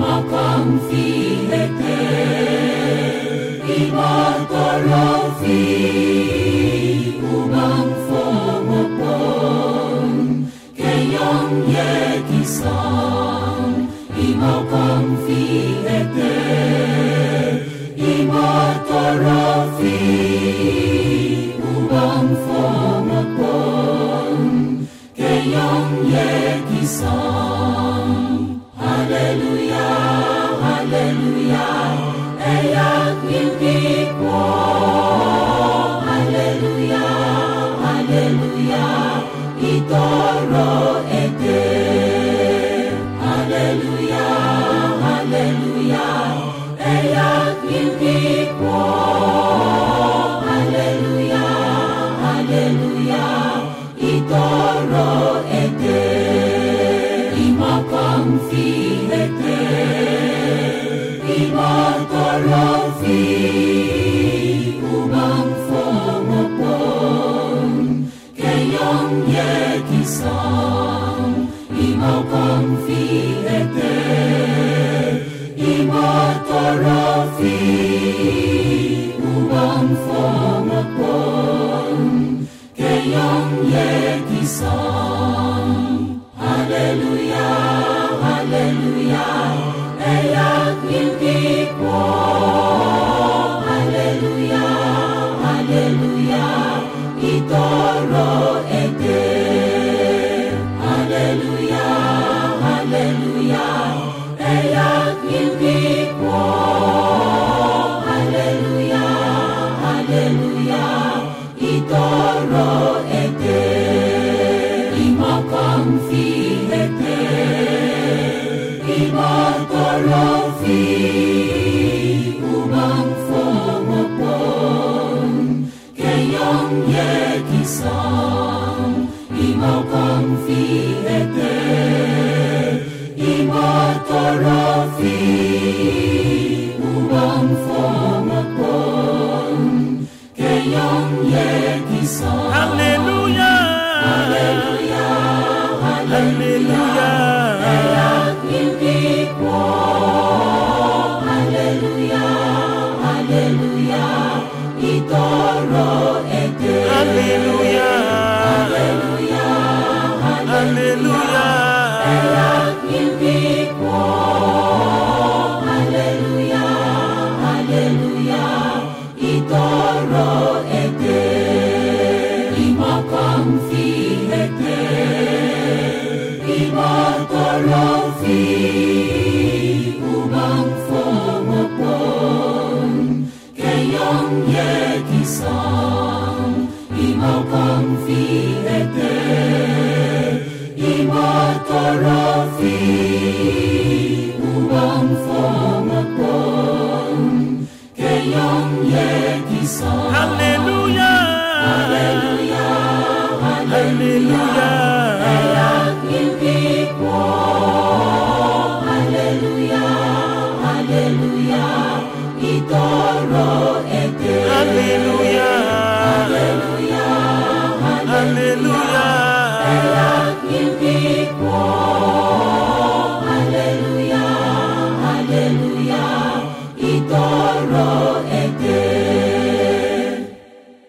Imakamfi ete, imatorofi, ubang fomopon, kayang yekisang. Imakamfi ete, imatorofi, ubang fomopon, kayang yekisang. Hallelujah, hallelujah, eyak yimikwo. Hallelujah, hallelujah, itoro ete. Hallelujah, hallelujah, eyak yimikwo. Hallelujah, hallelujah, itoro ete. Imakamfi ete, imatorofi, ubang fomopon, kayang yekisang. Imakamfi ete, imatorofi, ubang fomopon, kayang yekisang. Hallelujah, hallelujah, eyak yimikwo. Hallelujah, hallelujah, itoro ete. Hallelujah, hallelujah, eyak yimikwo. Hallelujah, hallelujah, itoro ete. Imakamfi ete, imatorofi, ubang fomopon, kayang yekisang. Imakamfi ete, imatorofi, ubang fomopon, kayang yekisang. Hallelujah, hallelujah, hallelujah, eyak yimikwo. Hallelujah, hallelujah, itoro ete. hallelujah, Hallelujah, hallelujah, eyak yimikwo. Hallelujah, hallelujah, itoro ete. Imakamfi ete, imatorofi, ubang fomopon, kayang yekisang. Imakamfi ete, imatorofi, ubang fomopon, kayang yekisang. hallelujah, Hallelujah, hallelujah.